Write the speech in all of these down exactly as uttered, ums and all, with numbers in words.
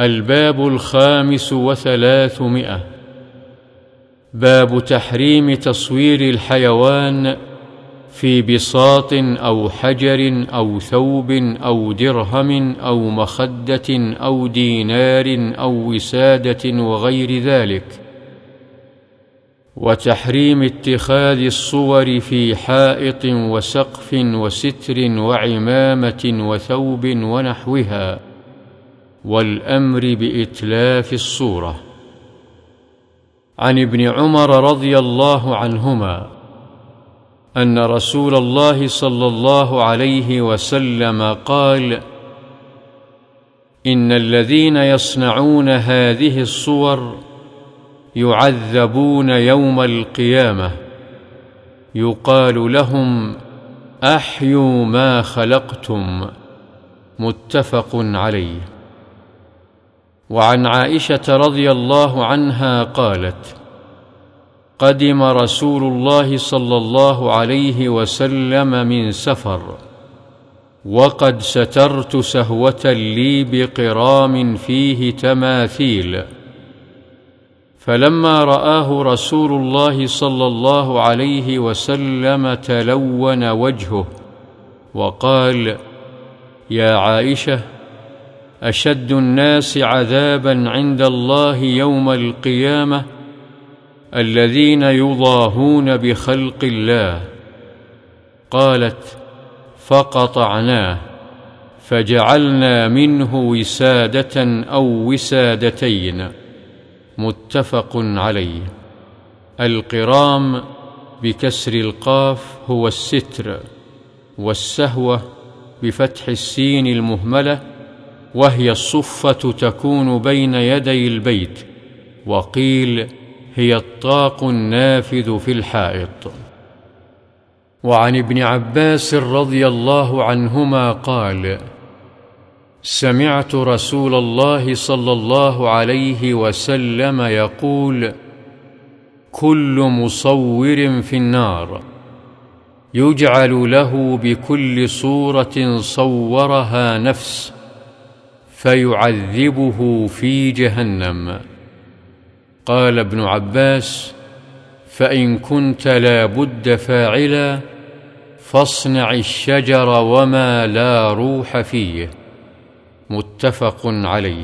الباب الخامس وثلاثمائة. باب تحريم تصوير الحيوان في بساط أو حجر أو ثوب أو درهم أو مخدة أو دينار أو وسادة وغير ذلك، وتحريم اتخاذ الصور في حائط وسقف وستر وعمامة وثوب ونحوها، والأمر بإتلاف الصورة. عن ابن عمر رضي الله عنهما أن رسول الله صلى الله عليه وسلم قال: إن الذين يصنعون هذه الصور يعذبون يوم القيامة، يقال لهم: أحيوا ما خلقتم. متفق عليه. وعن عائشة رضي الله عنها قالت: قدم رسول الله صلى الله عليه وسلم من سفر، وقد سترت سهوة لي بقرام فيه تماثيل، فلما رآه رسول الله صلى الله عليه وسلم تلون وجهه وقال: يا عائشة، أشد الناس عذابا عند الله يوم القيامة الذين يضاهون بخلق الله. قالت: فقطعناه فجعلنا منه وسادة أو وسادتين. متفق عليه. القرام بكسر القاف هو الستر، والسهوة بفتح السين المهملة، وهي الصفة تكون بين يدي البيت، وقيل هي الطاق النافذ في الحائط. وعن ابن عباس رضي الله عنهما قال: سمعت رسول الله صلى الله عليه وسلم يقول: كل مصور في النار، يجعل له بكل صورة صورها نفس، فيعذبه في جهنم. قال ابن عباس: فإن كنت لا بد فاعلا فاصنع الشجر وما لا روح فيه. متفق عليه.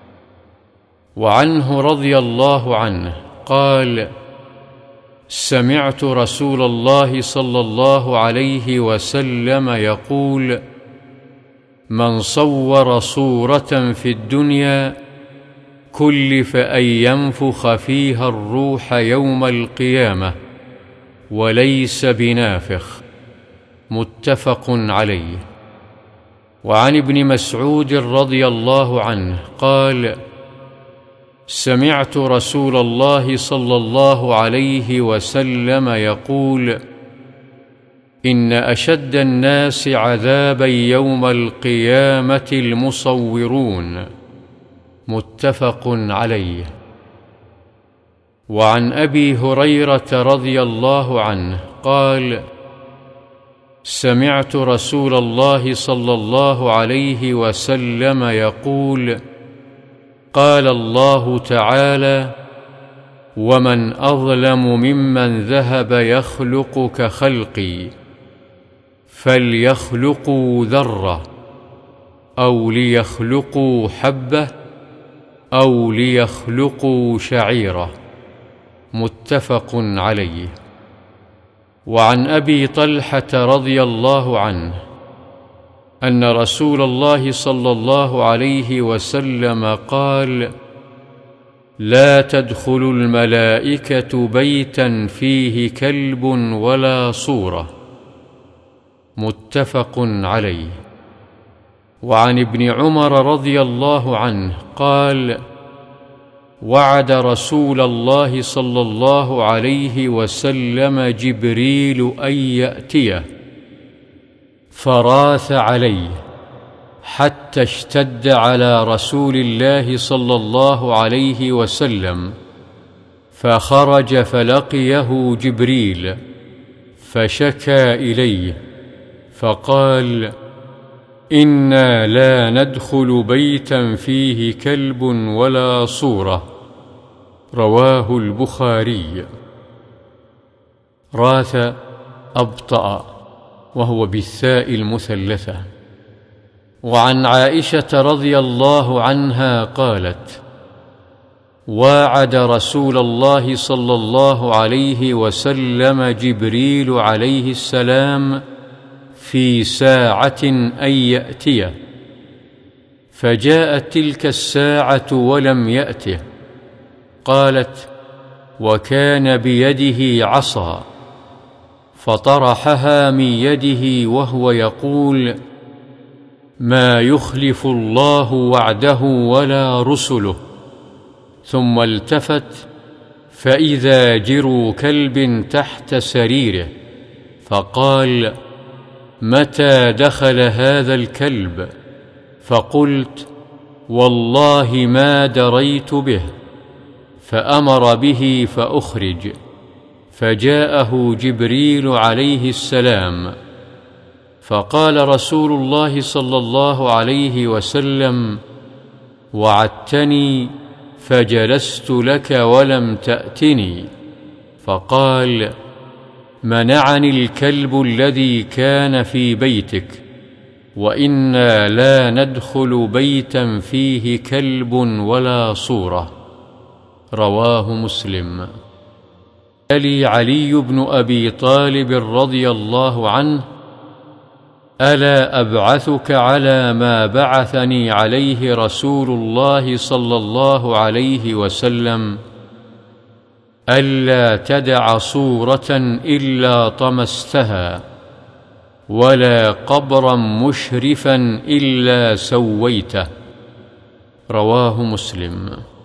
وعنه رضي الله عنه قال: سمعت رسول الله صلى الله عليه وسلم يقول: من صور صورة في الدنيا كلف أن ينفخ فيها الروح يوم القيامة وليس بنافخ. متفق عليه. وعن ابن مسعود رضي الله عنه قال: سمعت رسول الله صلى الله عليه وسلم يقول: إن أشد الناس عذابا يوم القيامة المصورون. متفق عليه. وعن أبي هريرة رضي الله عنه قال: سمعت رسول الله صلى الله عليه وسلم يقول: قال الله تعالى: ومن أظلم ممن ذهب يخلق كخلقي، فليخلقوا ذرة أو ليخلقوا حبة أو ليخلقوا شعيرة. متفق عليه. وعن أبي طلحة رضي الله عنه أن رسول الله صلى الله عليه وسلم قال: لا تدخل الملائكة بيتا فيه كلب ولا صورة. متفق عليه. وعن ابن عمر رضي الله عنه قال: وعد رسول الله صلى الله عليه وسلم جبريل أن يأتيه، فراث عليه حتى اشتد على رسول الله صلى الله عليه وسلم، فخرج فلقيه جبريل فشكى إليه فقال: إنا لا ندخل بيتا فيه كلب ولا صورة. رواه البخاري. راث أبطأ، وهو بالثاء المثلثة. وعن عائشة رضي الله عنها قالت: واعد رسول الله صلى الله عليه وسلم جبريل عليه السلام في ساعة أن يأتيه، فجاءت تلك الساعة ولم يأته. قالت: وكان بيده عصا، فطرحها من يده وهو يقول: ما يخلف الله وعده ولا رسله. ثم التفت فإذا جرو كلب تحت سريره، فقال: متى دخل هذا الكلب؟ فقلت: والله ما دريت به. فأمر به فأخرج، فجاءه جبريل عليه السلام، فقال رسول الله صلى الله عليه وسلم: وعدتني فجلست لك ولم تأتني. فقال: منعني الكلب الذي كان في بيتك، وإنا لا ندخل بيتا فيه كلب ولا صورة. رواه مسلم. يلي علي بن أبي طالب رضي الله عنه: ألا أبعثك على ما بعثني عليه رسول الله صلى الله عليه وسلم؟ ألا تدع صورة إلا طمستها، ولا قبرا مشرفا إلا سويته. رواه مسلم.